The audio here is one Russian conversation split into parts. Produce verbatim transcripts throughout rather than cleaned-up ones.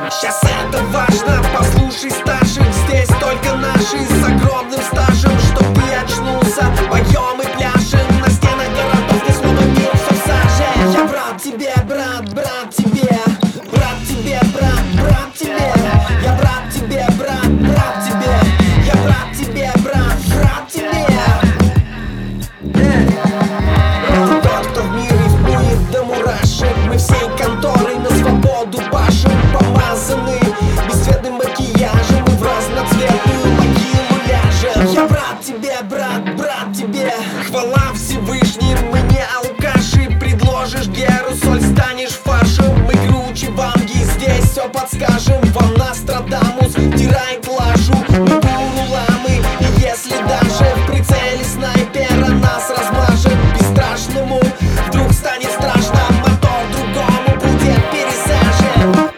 Сейчас это важно, послушай старших. Здесь только наши с огромным стажем. Чтоб ты очнулся, поем и пляшем. На стенах городов, где словно мир все в саже. Я брат тебе, брат, брат тебе. Брат тебе, брат, брат тебе. Я брат тебе, брат, брат тебе. Я брат тебе, брат, брат тебе. Тот, кто в мире вкует до мурашек. Мы всей конторой на свободу пашем. Помазаны бесцветным макияжем. И в разноцветную могилу ляжем. Я брат тебе, брат, брат тебе. Хвала Всевышним, мы не алкаши. Предложишь геру, соль, станешь фаршем. Мы круче ванги, здесь все подскажем. Вам Нострадамус тирает лажу. Мы буруламы, и если даже в прицеле снайпера нас размажет, бесстрашному вдруг станет страшно. Мотор другому будет пересажен.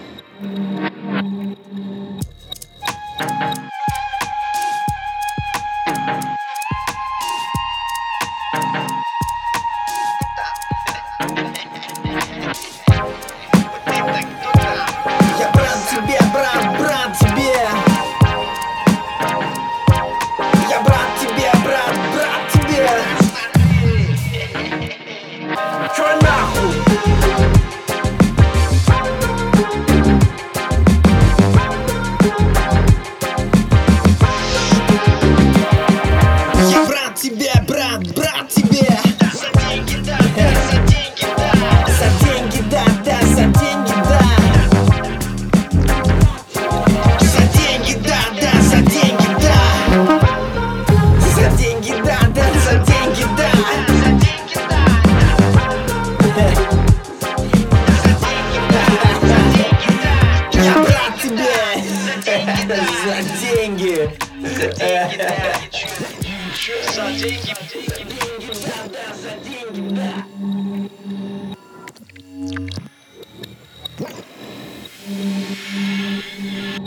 Я брат тебе, брат, брат тебе. Я брат тебе, брат, брат тебе. Чё нахуй? Я брат тебе, брат, брат тебе. За деньги, да, да, за деньги, да. За деньги, да, да, за деньги, да. За деньги, да, да, за деньги, да. За деньги, да, да, за деньги, да. За деньги, да. Я брат тебе. За деньги. За деньги, да. За деньги, да, да, за деньги, да.